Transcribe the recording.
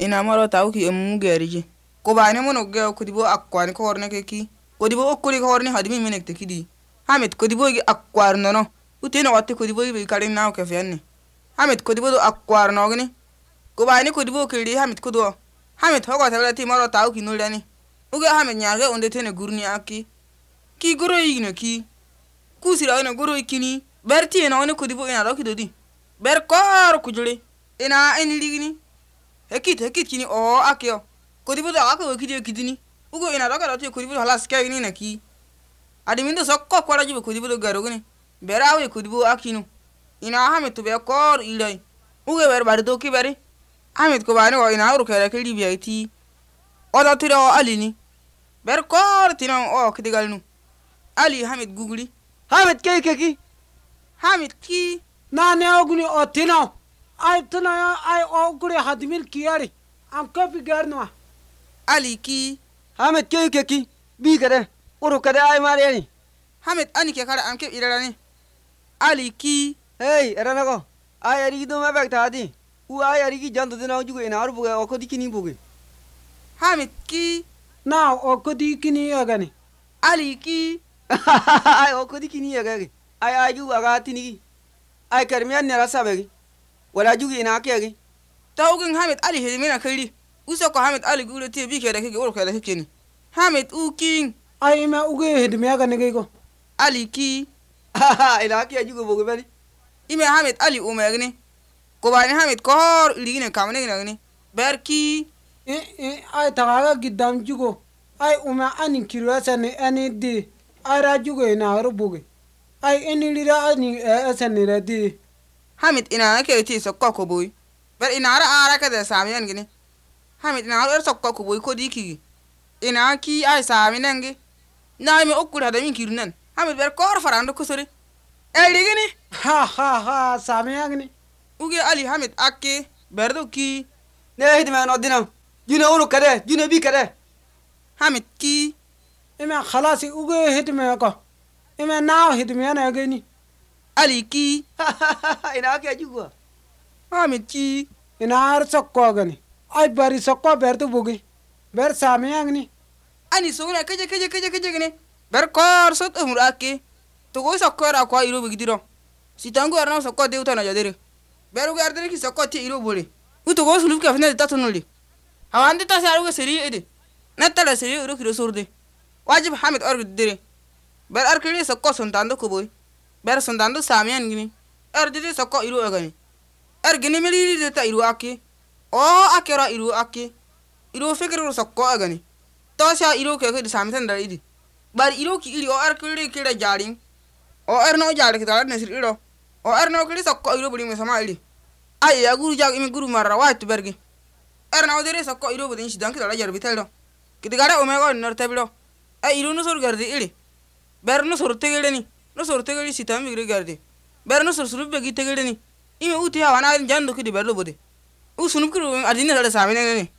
ina maro tawki emu gerije ko bani mono ge ko dibo akwani ko horne ke ki ko dibo okuri ko horne hadimi menek te kidi hamit ko dibo gi akwar nono uteno watte ko dibo be kare naw ke fenne hamit ko dibo do akwar nogni ko bani ko dibo kiri hamit ko do hamit hogo tawlati maro tawki nulani uge hamit nyaage onde tene gurni akki ki goro yigno ki kusira ina goro ikini berti ina one ko dibo ina roki dodi ber kor kujule ina eni ligini hekit kini o akyo ko dibo da akko kidi kidini ugo ina roka doti ko dibo halas kayni na ki adimindo sokko kwara jibe ko dibo do garogni berawe ko dibo akinu ina hamit be kor ilay uge ber bar do ki bari hamit ko bani o ina uru kere kidi biati odo tiro alini ber kor tino o kidigalnu ali hamit guguli hamit keki hamit ki na ne oguni o tino ay tino ay oguri hadimil kiyari am kopi garnwa ali ki hamit keki bi kare uru kare ay mariani hamit ani ke kare am ke irarani ali ki hey eranago ay ari do mabek tadi u ay ari ki jando dina jugo ina aru buge o ko dikini buge hamit ki na o ko dikini yagani ali ki ay o ko dikini yagagi ay aju aga tinigi ay karmian ne rasabegi wala jugi ina kegi tawgin hamit ali hedimina kiri uso ko hamit ali gure te bi kede keke uru kede keke ni hamit uking ay ma uge hedimi yagani gego ali ki ina ki ajugo buge bani ime hamit ali umegni ko bani hamit kor iligine kamne gni berki ay tagaga gidam jugo ay uma ani kirwasa ne ani di ara jugo ina rubuge ay eni lira ani asani radi hamit ina ke ti sokko ko boy ber ina ara ka da samiyan gini hamit ina ar sokko ko boy ko diki ina ki ay saminangi na mi okura da min kirnan hamit ber kor farando ko sori gini ha samiyagni uge ali hamit akke berdo ki ne hidima no dina june uru kare june bi kare hamit ki ima khalasi uge hedime ko ima naw hedime na gani ali ki ina ke ajugo hamit ki ina ar sokko gani ay bari sokko bertu bugi ber samiyagni ani sogna keje gini ber kor sot umur akke to go sokko ra ko iro bigidiro sitangu arna sokko de utana jadere beru gardere ki sokko ti iro bole uto go suluf ka fina tatonuli hawande ta saru seri ede natala seri iro kiro surde wajib hamid org dire ber arkiri sokko sontando ko boy ber sontando samian gini dire sokko iro agani gini meli de ta iro akke o akera iro akke iro fikiro sokko agani to sha iro ke ko samitan da idi bar iro ki iri o arkiri kira jaring o no jaare ki dara nesir iro o no kiri sokko iro buri me sama iri ay ya guru jag imi guru marra watu bergi no dere sokko iro budin shi danki dara jarbi teldo kidi gara o me go nor tabilo ay iro no sor gardi iri ber no sor tegeli sitam migri gardi ber no sor suru begi tegeli ni imi uti ha wana jando kidi berlo budi u sunub kuru adina dara samene ni